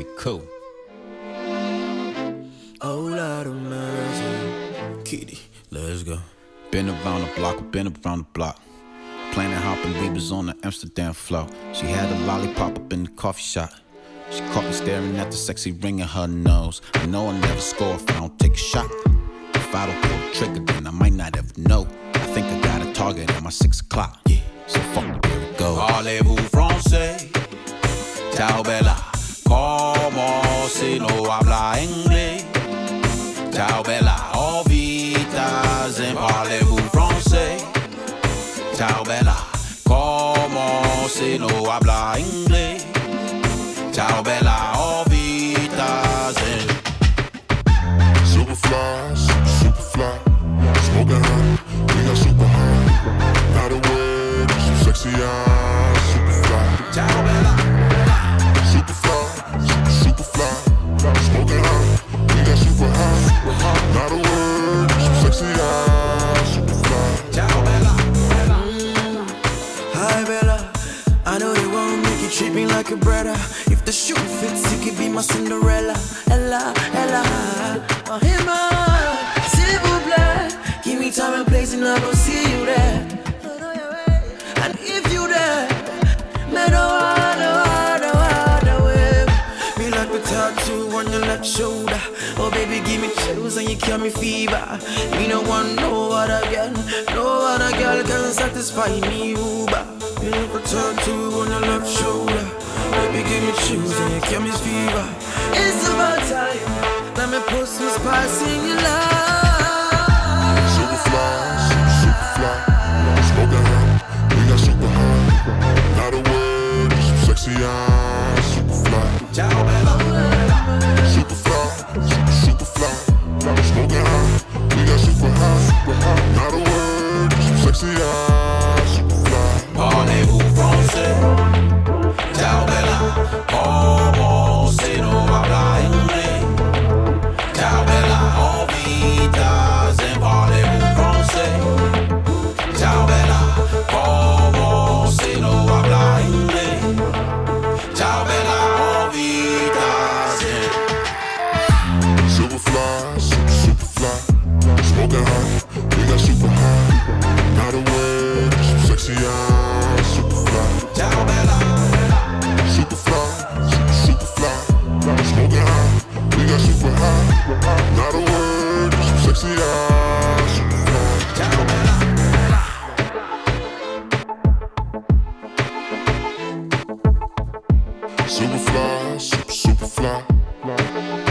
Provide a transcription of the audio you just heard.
cool. Oh, Lord of mercy. Kitty, let's go. Been around the block, been around the block. Planet hopping, we was on the Amsterdam flow. She had a lollipop up in the coffee shop. She caught me staring at the sexy ring in her nose. I know I'll never score if I don't take a shot. If I don't pull the trigger, then I might not ever know. I think I got a target at my 6 o'clock. Yeah, so fuck, here we go. Parlez-vous français? Ciao bella, como si no habla inglés? Ciao bella, orbitas en parlez-vous français? Ciao bella, como si no habla inglés? Ciao bella, orbitas en. Super fly, super fly. Smoking hot, we got super high. Not a word, some sexy eyes. Super fly. Ciao bella. Super fly, super fly. Smoking hot, we got super high. Not a word, some sexy eyes. Super fly. Ciao bella. Hi Bella, I know you won't make you treat me like a brother. If the shoe fits, you could be my Cinderella. Ella, Ella, oh Emma, s'il vous plaît. Give me time and place and I will see you there. And if you there, man, me like a tattoo on your left shoulder. Oh baby, give me chills and you kill me fever. Me no want no other girl can satisfy me, Uber. Me like a tattoo on your left shoulder. Baby, give me chills and you kill me fever. It's about time, let me put some spice in your life. Super fly, super fly. Smoking hot, we got super high. Not a word, some sexy eyes. Super fly. Ciao bella. Super fly, super fly. Smoking hot, we got super high. Not a word, some sexy eyes. Super fly. Parlez-vous français? Ciao bella, como si no habla inglés? Ciao bella, orbitas en parlez-vous français? Ciao bella, como si no habla inglés? Ciao bella, orbitas en. Super fly, super fly. Smoking hot, we got super high. Not a word, some sexy eyes. Super fly. Ciao bella. Super fly, super fly. Smoking hot, we got super high. Not a word, some sexy eyes. Super fly. Ciao bella. Super fly, super fly.